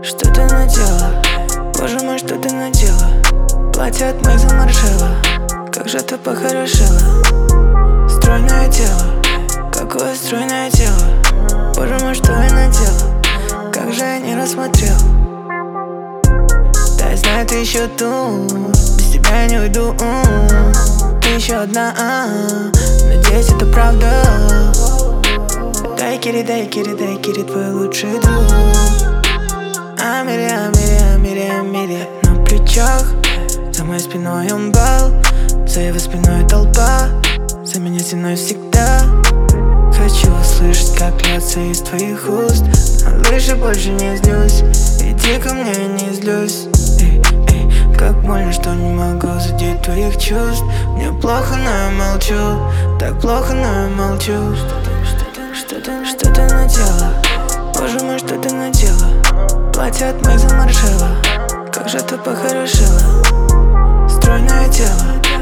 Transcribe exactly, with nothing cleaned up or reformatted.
Что ты надела? Боже мой, что ты надела? Платье от моих замаршело. Как же ты похорошела. Стройное тело, какое стройное тело. Боже мой, что я надела? Как же я не рассмотрел. Да, я знаю, ты еще тут. Без тебя я не уйду. Ты еще одна. Надеюсь, это правда. Дай кири, дай кири, дай кири, твой лучший друг. Амири, амири, амири, амири. На плечах, за моей спиной он бал, за его спиной толпа, за меня стеной всегда. Хочу услышать, как льется из твоих уст. На лыжи больше не злюсь, иди ко мне, я не злюсь. Эй, эй, как больно, что не могу задеть твоих чувств. Мне плохо, но я молчу, так плохо, но я молчу. Что ты, что ты надела? Боже мой, что ты надела? Платье от моих замаршело. Как же ты похорошела. Стройное тело,